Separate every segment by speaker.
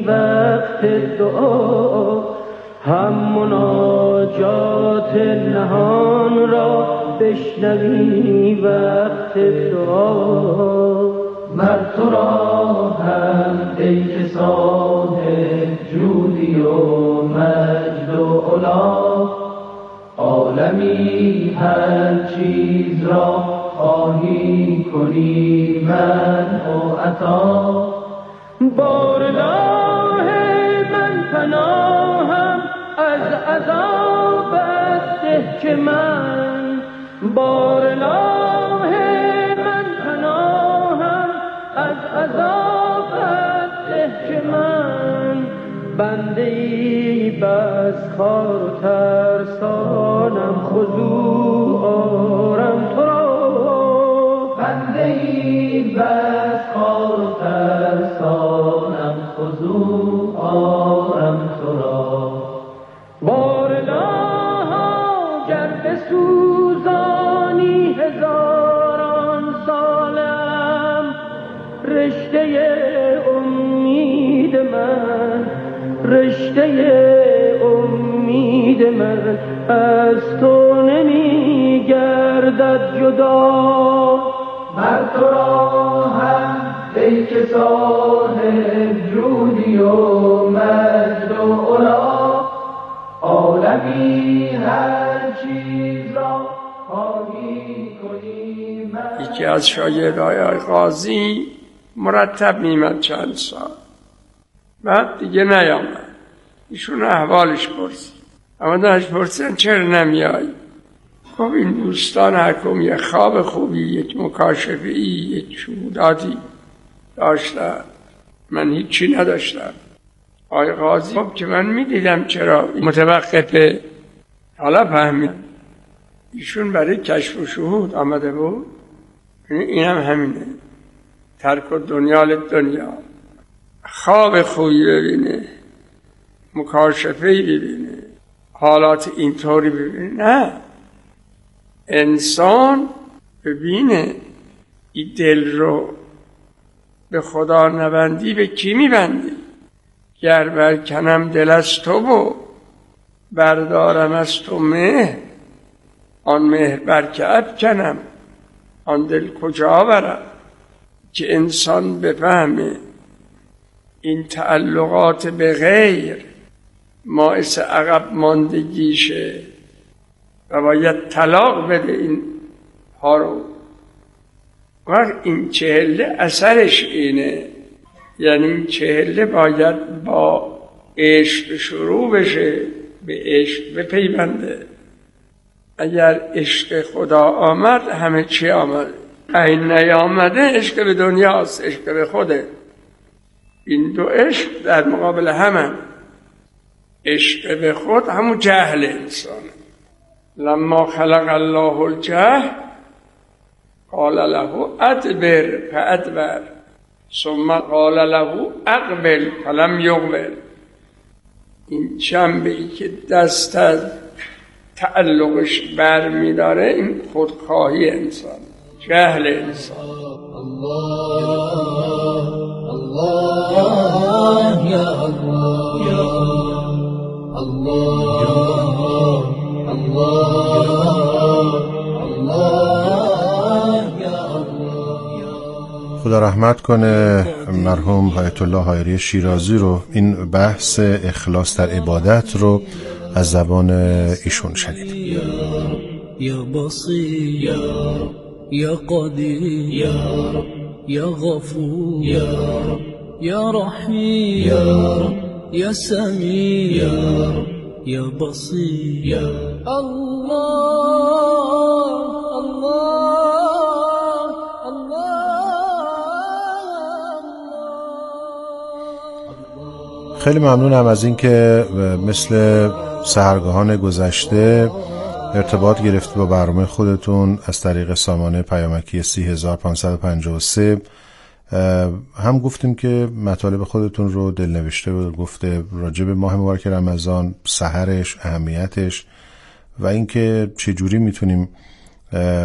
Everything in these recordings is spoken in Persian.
Speaker 1: وقت دعا، هم مناجات نهان را بشنوی وقت دعا. مر تو را هم ای که صاحب جودی و مجد و علا، عالمی هر چیز را خواهی کنی منع و عطا. بارگاه من پناهم از عذابت ده که من، بارگاه من پناهم از عذابت ده که من، بنده ای بس خار و ترسانم خضوع آرم تو را، بنده ای بس خار و ترسانم خضوع آرم تو را. بارگاها گر بسوزانی هزاران سالم، رشته امید من، رشته امید من از تو نمی گردد جدا. مر تو را هم ای که صاحب جودی و مجد و علا، عالمی هر چیز را خواهی کنی من.
Speaker 2: یکی از شاگردای قاضی مرتب میمد چند سال، بعد دیگه نیامد. ایشون احوالش پرسید، اما داشت پرسیدن چرا نمیایی؟ خب این دوستان هر کم یک خواب خوبی، یک مکاشفه‌ای، یک شهوداتی داشتن، من هیچی نداشتم. آقای قاضی خب که من میدیدم چرا متوقفه. حالا فهمید ایشون برای کشف و شهود آمده بود. این هم همینه، ترک دنیا لدنیا، خواب خوبی ببینه، مکاشفه‌ای ببینه، حالات اینطوری ببینه. نه، انسان ببینه این دل رو به خدا نبندی به کی میبندی؟ گر برکنم دل از تو و بردارم از تو مهر، آن مهر بر که افکنم آن دل کجا برم؟ که انسان بفهمه این تعلقات به غیر باعث عقب ماندگیشه و باید طلاق بده این ها رو. و این چهله اثرش اینه، یعنی این چهله باید با عشق شروع بشه، به عشق بپیونده. اگر عشق خدا آمد همه چی آمد، این نیامده عشق به دنیاست، عشق به خوده. این دو عشق در مقابل همه. عشق به خود همون جهل انسان. لما خلق الله الجهل قال له ادبر فادبر ثم قال له اقبل فلم یقبل. این جنبه ای که دست از تعلقش بر می داره این خودخواهی انسان، جهل انسان.
Speaker 1: الله الله یا الله یا الله الله یا الله.
Speaker 3: خدا رحمت کنه مرحوم آیت الله حایری شیرازی رو. این بحث اخلاص در عبادت رو از زبان ایشون شنید.
Speaker 1: یا بصیر یا قدیر یا غفور یا رحیم یا سمیع یا بصیر. الله
Speaker 3: خیلی ممنونم از این که مثل سحرگاهان گذشته ارتباط گرفت با برنامه خودتون از طریق سامانه پیامکی 30553. هم گفتیم که مطالب خودتون رو دلنوشته و گفته راجع به ماه مبارک رمضان، سحرش، اهمیتش و اینکه چجوری میتونیم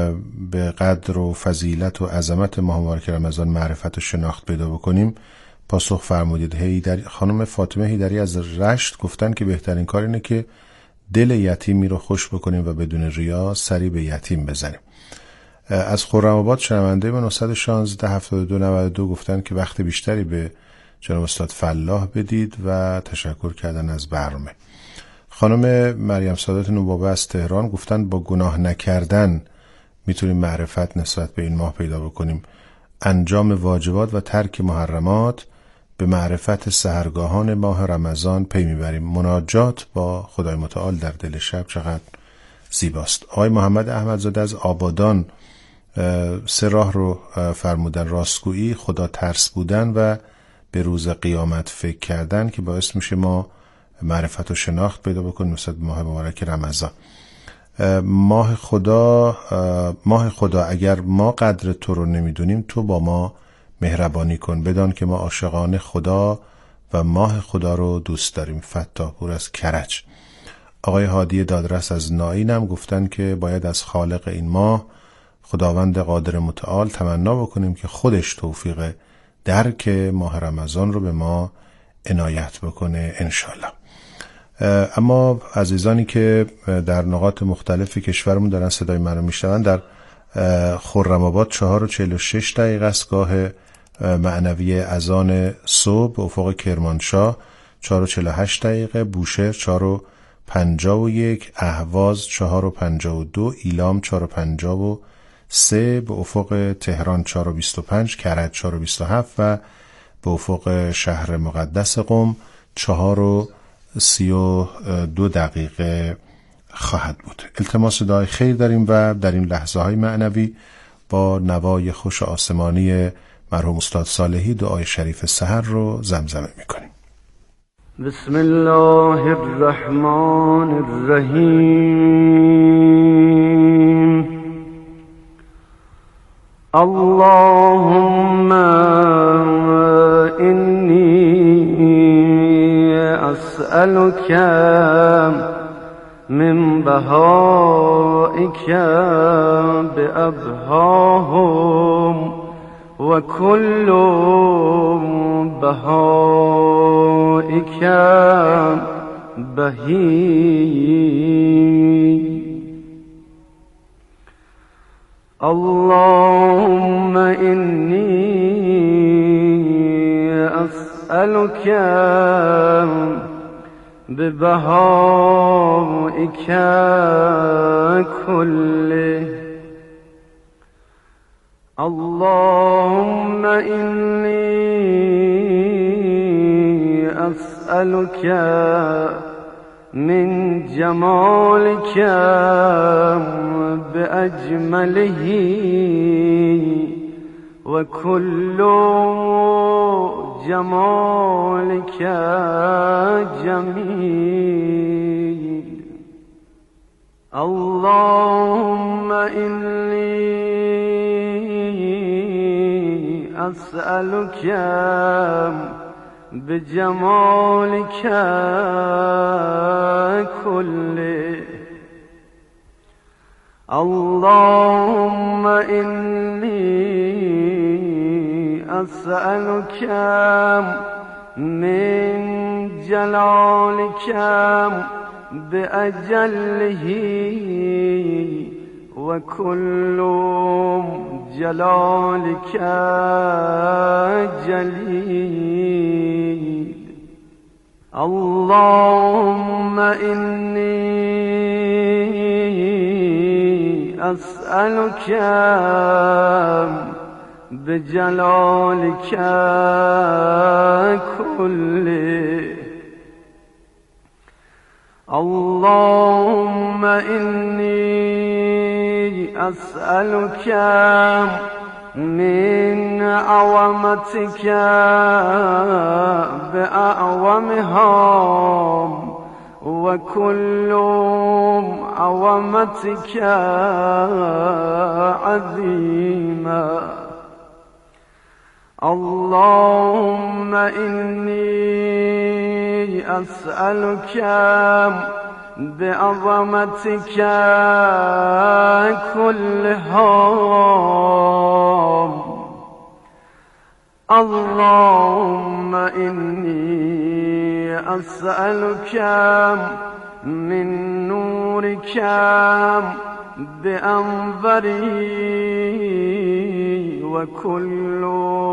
Speaker 3: به قدر و فضیلت و عظمت ماه مبارک رمضان معرفت و شناخت پیدا بکنیم پاسخ فرمودید. خانم فاطمه حیدری از رشت گفتن که بهترین کار اینه که دل یتیمی رو خوش بکنیم و بدون ریا سری به یتیم بزنیم. از خرم‌آباد شنونده به 916-7292 گفتن که وقت بیشتری به جناب استاد فلاح بدید و تشکر کردن از برنامه. خانم مریم سادات نوبابه از تهران گفتن با گناه نکردن میتونیم معرفت نسبت به این ماه پیدا بکنیم. انجام واجبات و ترک محرمات به معرفت سحرگاهان ماه رمضان پی میبریم. مناجات با خدای متعال در دل شب چقدر زیباست. آقای محمد احمدزاده از آبادان 3 راه رو فرمودن: راستگویی، خدا ترس بودن و به روز قیامت فکر کردن که باعث میشه ما معرفت و شناخت پیدا بکنیم نسبت به ماه مبارک رمضان. ماه خدا اگر ما قدر تو رو نمیدونیم تو با ما مهربانی کن، بدان که ما عاشقان خدا و ماه خدا رو دوست داریم. فتاح پور از کرج. آقای هادی دادرس از نائین هم گفتن که باید از خالق این ماه خداوند قادر متعال تمنا بکنیم که خودش توفیق درک ماه رمضان رو به ما عنایت بکنه انشالله. اما عزیزانی که در نقاط مختلف کشورمون دارن صدای من رو میشنون، در خرم‌آباد 4:46 است گاه معنوی اذان صبح، افق کرمانشاه 4:48، بوشهر 4:51، اهواز 4:52، ایلام 4:53، به افق تهران 4:25، کرج 4:27 و به افق شهر مقدس قم 4:32 خواهد بود. التماس دعای خیر داریم و در این لحظه های معنوی با نوای خوش آسمانی مرحوم استاد صالحی دعای شریف سحر رو زمزمه میکنیم.
Speaker 4: بسم الله الرحمن الرحیم. اللهم انی اسألك من بهائك بأبهاهم وكل بهائك بهی. اللهم إني أسألك ببهائك كله. اللهم إني أسألك من جمالك بأجمله وكل جمالك جميل. اللهم إني أسألك بجمالك كله. اللهم إني أسألك من جلالك بأجله وكل جلالك جليل. اللهم إني أسألك بجلالك كله. اللهم إني أسألك من عظمتك بأعظمها وكل عظمتك عظيما. اللهم إني أسألك بعظمتك كلها. اللهم إني أسألك من نورك بأنظري وكل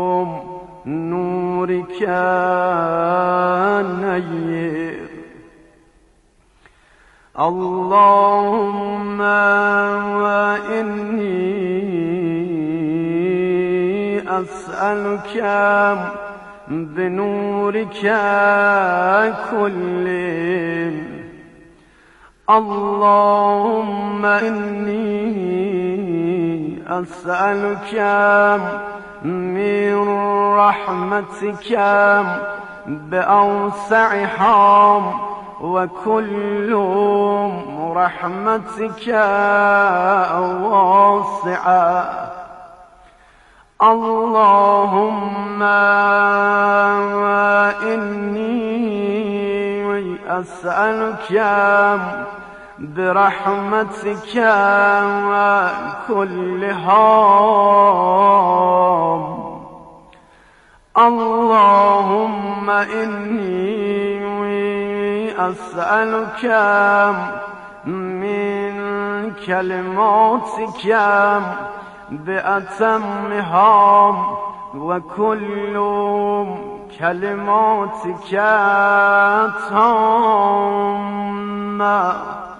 Speaker 4: نورك نير. اللهم إني أسألك بنورك كله. اللهم إني أسألك من رحمتك بأوسعها وكل رحمتك واسعة. اللهم إني أسألك برحمتك كلها. اللهم إني أسألك من كلماتك بأتمها وكل كلماتك تامة.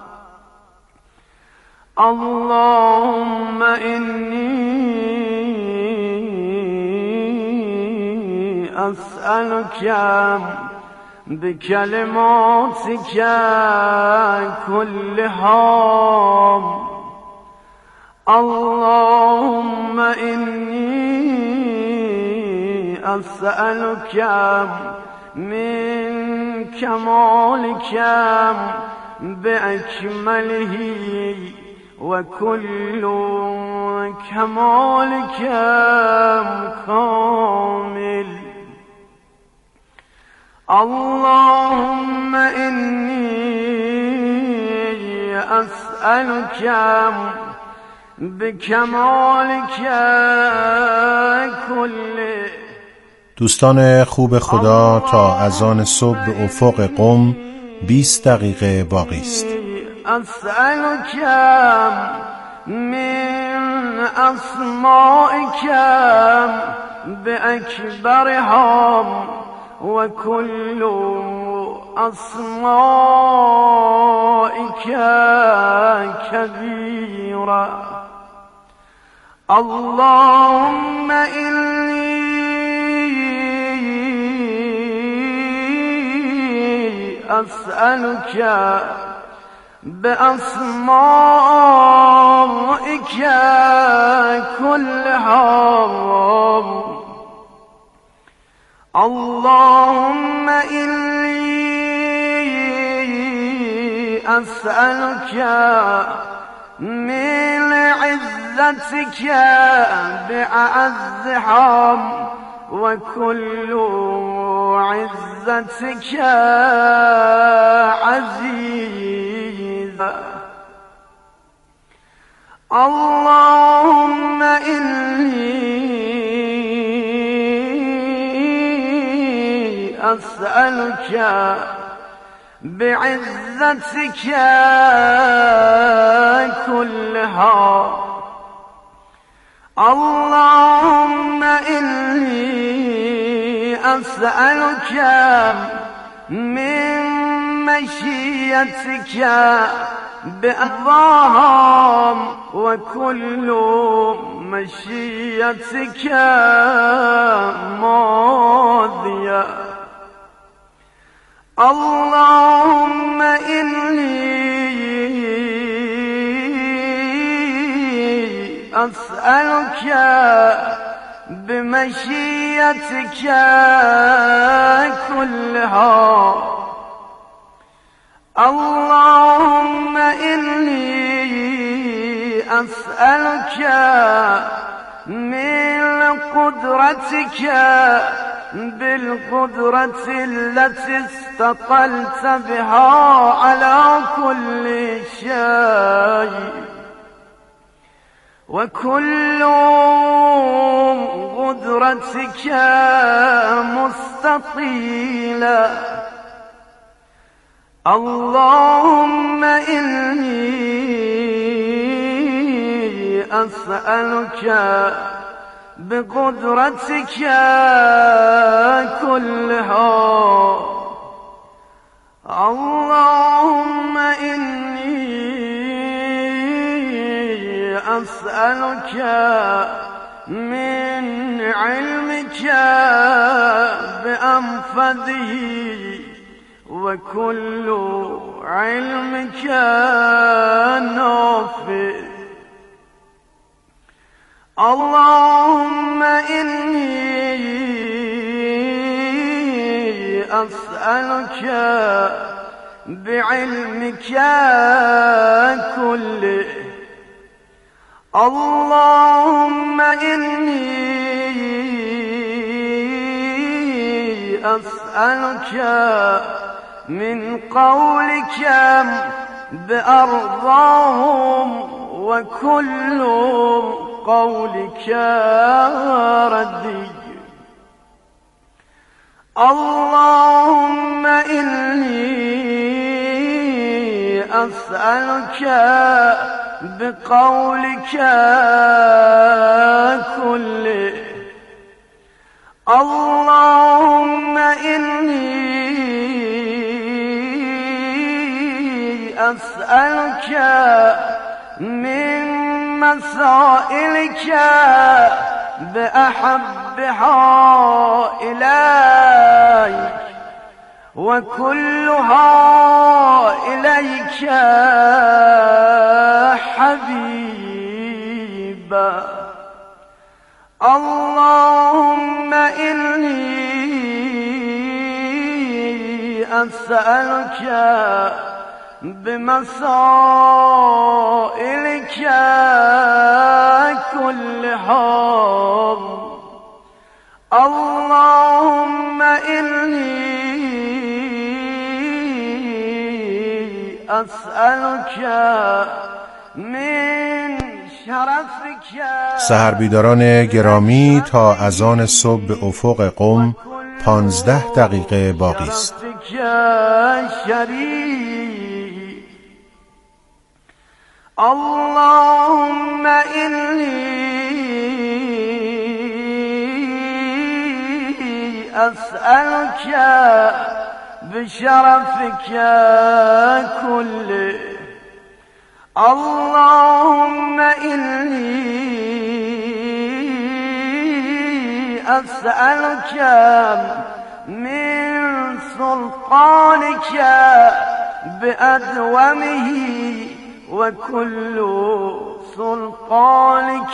Speaker 4: اللهم إني أسألك بكلماتك كلها. اللهم إني أسألك من كمالك بأكمله وكل كمالك كامل. اللهم إني أسألك بکمالک کله.
Speaker 3: دوستان خوب خدا، تا اذان صبح به افق قم 20 دقیقه باقی است.
Speaker 4: اسألک من اسمائک باکبرها و کل اسمائک کبیرا. اللهم إني أسألك بأسمائك كلها. اللهم إني أسألك من عزتك بأعزها وكل عزتك عزيزا. اللهم إني أسألك بعزتك كلها. اللهم إني أسألك من مشيتك بأرضاها وكل مشيتك ماضية. اللهم إني أسألك بمشيتك كلها. اللهم إني أسألك من قدرتك بالقدرة التي استطلت بها على كل شيء وكل قدرتك مستطيلا. اللهم إني أسألك بقدرتك كلها. اللهم إني أسألك من علمك بأنفذه وكل علمك نافذ. اللهم إني أسألك بعلمك كله. اللهم إني أسألك من قولك بأرضاهم وكل قولك ردي. اللهم إني أسألك بقولك كله. اللهم إني أسألك من مسائلك بأحبها إليك وكلها إليك حبيبا. اللهم إني أسألك بمسائلك كلها. اللهم إني أسألك من شرفك.
Speaker 3: سحربیداران گرامی، تا اذان صبح به افق قم 15 دقیقه باقی است.
Speaker 4: اللهم إني أسألك بشرفك كله. اللهم إني أسألك من سلطانك بأدومه وكل سلطانك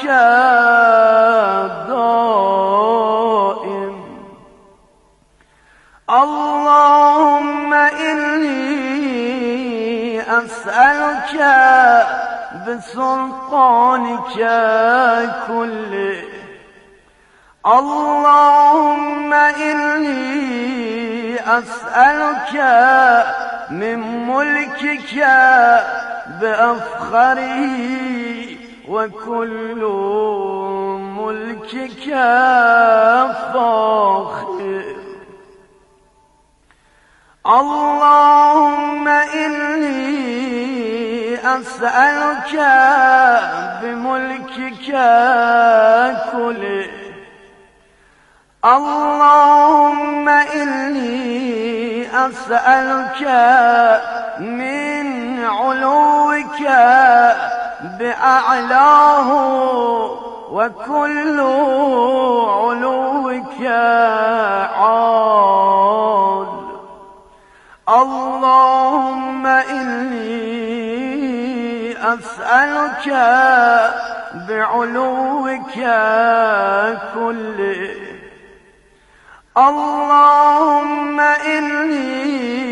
Speaker 4: دائم. اللهم إني أسألك بسلطانك كله. اللهم إني أسألك من ملكك بأفخره وكل ملكك فاخر. اللهم إني أسألك بملكك كله. اللهم إني أسألك من علوك بأعلاه وكل علوك عال. اللهم إني أسألك بعلوك كله. اللهم إني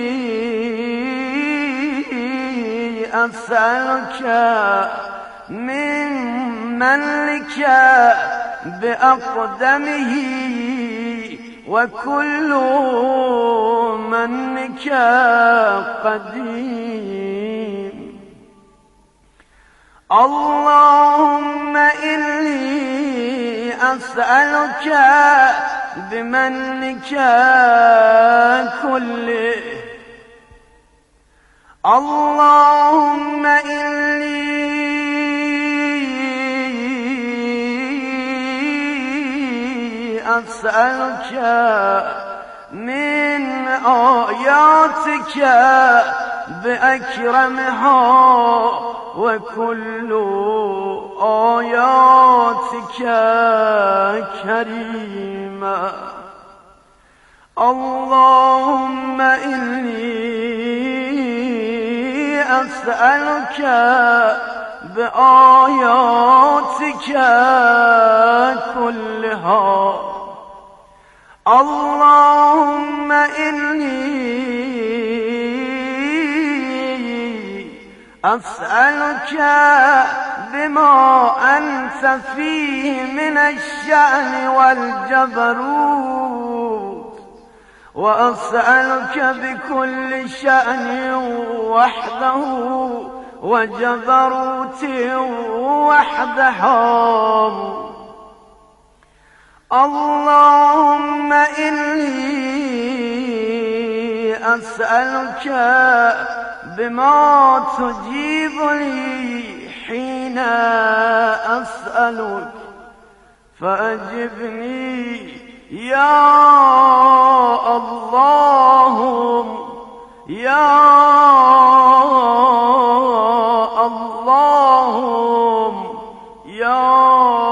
Speaker 4: أسألك من منك بأقدمه وكل منك قديم. اللهم أسألك بمنك كله اللهم إني أسألك من آياتك بأكرمها وكل آياتك كريمة اللهم إني أسألك بآياتك كلها اللهم إني أسألك بما أنت فيه من الشأن والجبروت وأسألك بكل شأن وحده وجبروت وحدها اللهم إني أسألك بما تجيب لي حين أسألك فأجبني يا اللهم يا اللهم يا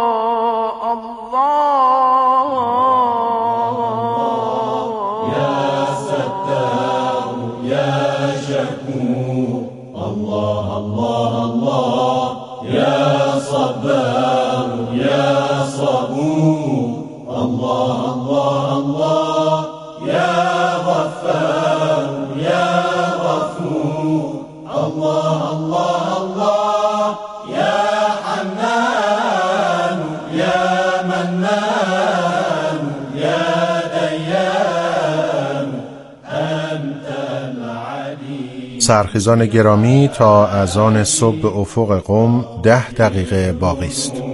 Speaker 3: سرخیزان گرامی تا اذان صبح به افق قم 10 دقیقه باقی است.
Speaker 5: الله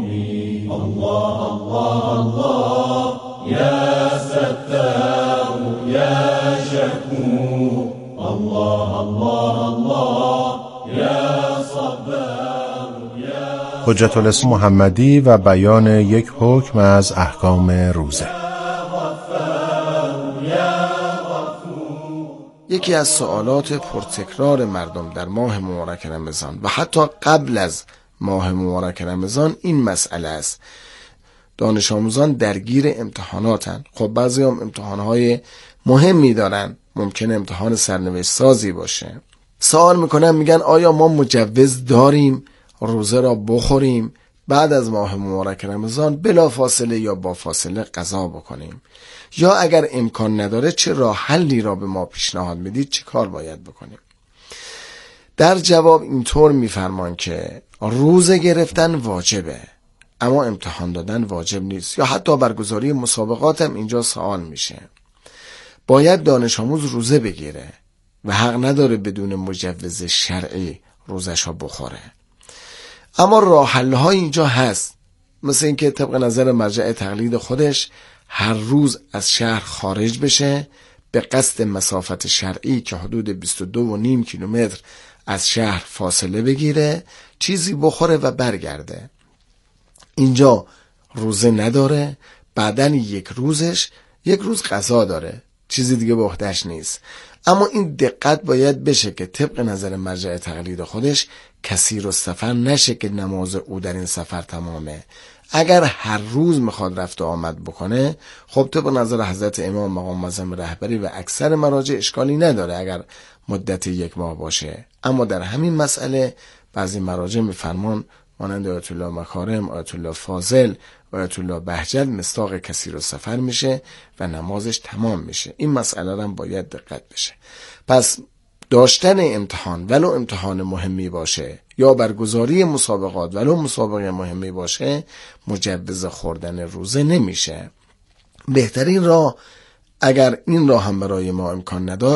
Speaker 5: الله الله یا ستار یا شکور الله الله الله یا صبر یا
Speaker 3: حجت الاسلام محمدی و بیان یک حکم از احکام روزه.
Speaker 6: یکی از سوالات پرتکرار مردم در ماه مبارک رمضان و حتی قبل از ماه مبارک رمضان این مسئله است. دانش آموزان درگیر امتحاناتن. خب بعضی هم امتحانهای مهمی دارن، ممکنه امتحان سرنوشت سازی باشه. سوال میکنن میگن آیا ما مجوز داریم روزه را بخوریم بعد از ماه مبارک رمضان بلا فاصله یا با فاصله قضا بکنیم، یا اگر امکان نداره چه راه حلی را به ما پیشنهاد میدید، چه کار باید بکنیم؟ در جواب اینطور میفرمان که روزه گرفتن واجبه اما امتحان دادن واجب نیست، یا حتی برگزاری مسابقات هم اینجا سوال میشه. باید دانش آموز روزه بگیره و حق نداره بدون مجوز شرعی روزش را بخوره. اما راه حل‌های اینجا هست، مثل اینکه طبق نظر مرجع تقلید خودش هر روز از شهر خارج بشه به قصد مسافت شرعی که حدود 22.5 کیلومتر از شهر فاصله بگیره، چیزی بخوره و برگرده. اینجا روزه نداره، بعدن یک روز قضا داره، چیزی دیگه به عهده‌اش نیست. اما این دقت باید بشه که طبق نظر مرجع تقلید خودش کثیر السفر نشه که نماز او در این سفر تمامه. اگر هر روز میخواد رفت و آمد بکنه، خب طبق نظر حضرت امام مقام معظم رهبری و اکثر مراجع اشکالی نداره اگر مدت 1 ماه باشه. اما در همین مسئله بعضی مراجع میفرمان مانند آیت الله مکارم، آیت الله فاضل، آیت الله بهجت مصداق کثیر السفر میشه و نمازش تمام میشه. این مسئله هم باید دقت بشه. پس داشتن امتحان ولو امتحان مهمی باشه یا برگزاری مسابقات ولو مسابقه مهمی باشه مجوز خوردن روزه نمیشه. بهترین راه اگر این راه هم برای ما امکان نداشت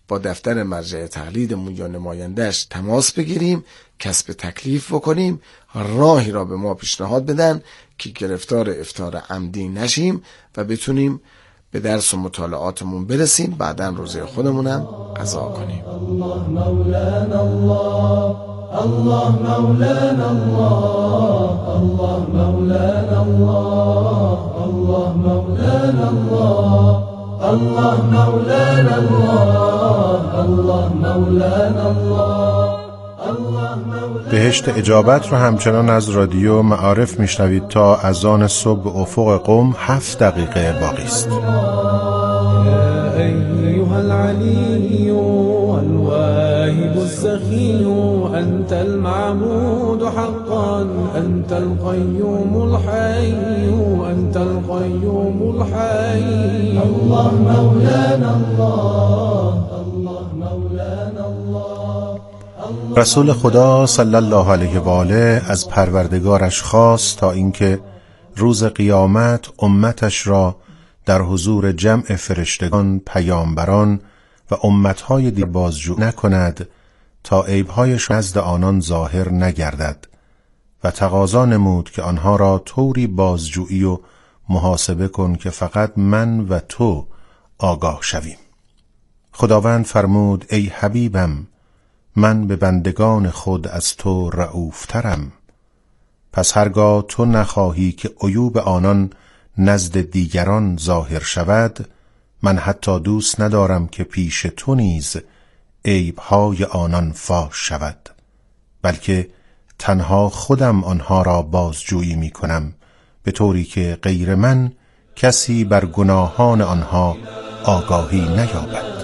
Speaker 6: با دفتر مرجع تقلیدمون یا نمایندهش تماس بگیریم، کسب تکلیف بکنیم، راهی را به ما پیشنهاد بدن که گرفتار افطار عمدی نشیم و بتونیم به درس و مطالعاتمون برسیم، بعداً روزه خودمونم قضا کنیم.
Speaker 5: الله مولانا الله، الله مولانا الله، الله مولانا الله، الله مولانا الله، الله مولانا الله، الله مولانا الله.
Speaker 3: بهشت اجابت رو همچنان از رادیو معارف میشنوید تا اذان صبح افق قم 7 دقیقه باقی است.
Speaker 1: يا أيها العلي والواهب السخي أنت المعبود حقا أنت القيوم الحي أنت القيوم الحي
Speaker 5: الله مولانا الله، الله مولانا الله.
Speaker 3: رسول خدا صلی الله علیه و آله از پروردگارش خواست تا اینکه روز قیامت امتش را در حضور جمع فرشتگان، پیامبران و امتهای دیگر بازجو نکند تا عیبهایش نزد آنان ظاهر نگردد و تقاضا نمود که آنها را طوری بازجویی و محاسبه کن که فقط من و تو آگاه شویم. خداوند فرمود ای حبیبم، من به بندگان خود از تو رئوفترم، پس هرگاه تو نخواهی که عیوب آنان نزد دیگران ظاهر شود، من حتی دوست ندارم که پیش تو نیز عیبهای آنان فاش شود، بلکه تنها خودم آنها را بازجویی می کنم، به طوری که غیر من کسی بر گناهان آنها آگاهی نیابد.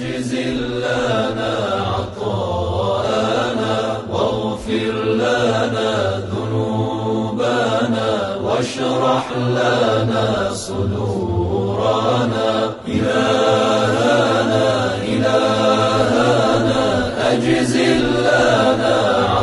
Speaker 5: واشرح لنا صدورنا إلهنا إلهنا أجزل لنا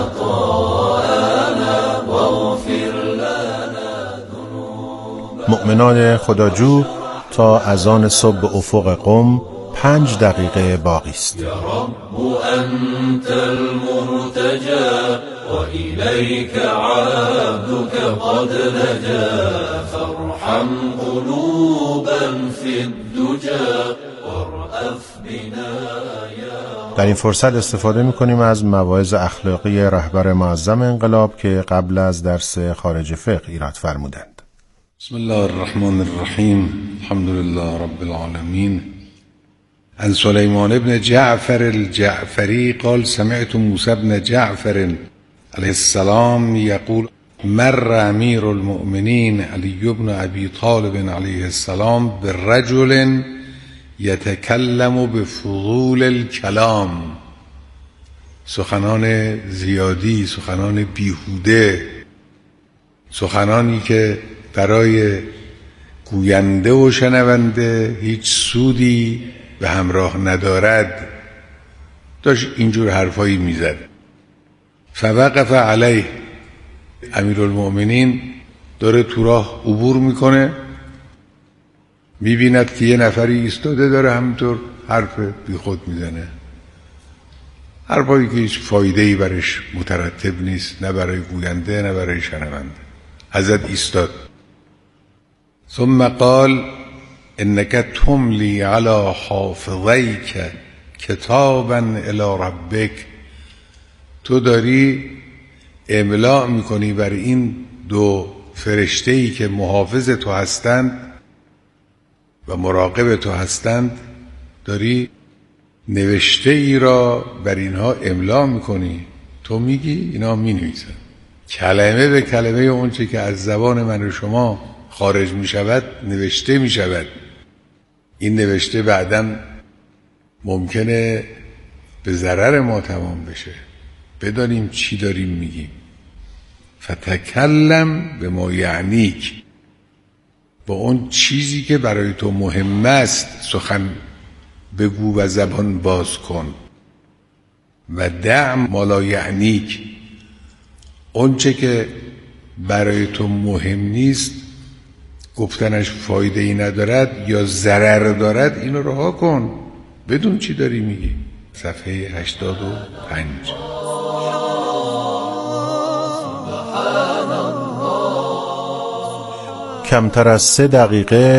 Speaker 5: عطاءنا واغفر لنا ذنوبنا.
Speaker 3: مؤمنان خداجو تا اذان صبح افق قم 5 دقیقه باقی است.
Speaker 5: یا رب انت المرتجى وإليك عبدك قد لجا فارحم قلوبا في الدجى وارأف بنا یا.
Speaker 3: در این فرصت استفاده می‌کنیم از مواعظ اخلاقی رهبر معظم انقلاب که قبل از درس خارج فقه ایراد فرمودند.
Speaker 7: بسم الله الرحمن الرحیم، الحمد لله رب العالمین. عن سلیمان بن جعفر الجعفری قال سمعت موسی بن جعفر علیه السلام یقول مر امیر المؤمنین علی بن ابی طالب علیه السلام برجل یتکلم بفضول الکلام، سخنان زیادی، سخنان بیهوده، سخنانی که برای گوینده و شنونده هیچ سودی به همراه ندارد، داشت اینجور حرفایی میزد. فوقف علیه، امیرالمؤمنین داره تو راه عبور میکنه، میبیند که یه نفری ایستاده داره همینطور حرف بی خود میزنه، حرفایی که هیچ فایده‌ای برش مترتب نیست، نه برای گوینده نه برای شنونده. حضرت ایستاد. ثم قال انک تملی علی حافظیک کتابا الی ربک، تو داری املاء میکنی بر این 2 فرشته‌ای که محافظ تو هستند و مراقب تو هستند، داری نوشته ای را بر اینها املاء میکنی. تو میگی اینا مینویسن کلمه به کلمه اون چه که از زبان من و شما خارج میشود نوشته میشود. این نوشته بعداً ممکنه به ضرر ما تمام بشه، بدانیم چی داریم میگیم. فتکلم به ما یعنیک، با اون چیزی که برای تو مهم است سخن بگو و زبان باز کن. و دع ما لا یعنیک، اون چه که برای تو مهم نیست، گفتنش فایده ای ندارد یا ضرر دارد، اینو رها کن. بدون چی داری میگی. صفحه 85.
Speaker 3: کمتر از 3 دقیقه